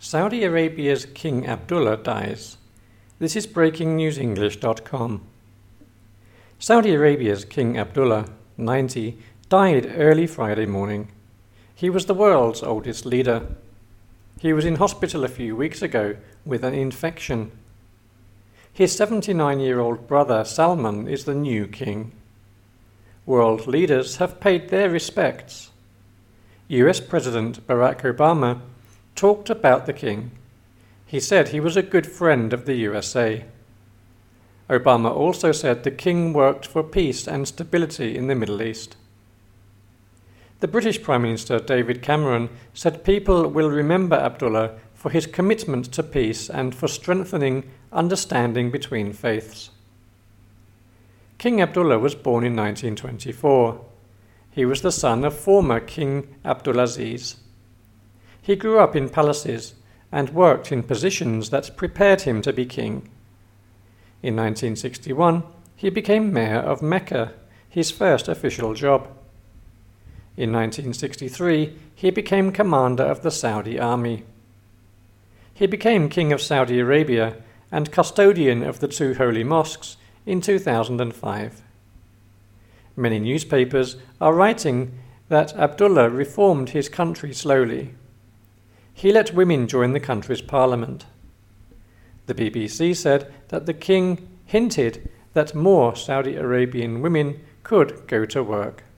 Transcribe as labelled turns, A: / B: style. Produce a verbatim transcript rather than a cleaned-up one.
A: Saudi Arabia's King Abdullah dies. This is breaking news english dot com. Saudi Arabia's King Abdullah, ninety, died early Friday morning. He was the world's oldest leader. He was in hospital a few weeks ago with an infection. His seventy-nine-year-old brother Salman is the new king. World leaders have paid their respects. U S President Barack Obama talked about the king. He said he was a good friend of the U S A. Obama also said the king worked for peace and stability in the Middle East. The British Prime Minister David Cameron said people will remember Abdullah for his commitment to peace and for strengthening understanding between faiths. King Abdullah was born in nineteen twenty-four. He was the son of former King Abdulaziz. He grew up in palaces and worked in positions that prepared him to be king. In nineteen sixty-one, he became mayor of Mecca, his first official job. In nineteen sixty-three, he became commander of the Saudi army. He became king of Saudi Arabia and custodian of the two holy mosques in two thousand five. Many newspapers are writing that Abdullah reformed his country slowly. He let women join the country's parliament. The B B C said that the king hinted that more Saudi Arabian women could go to work.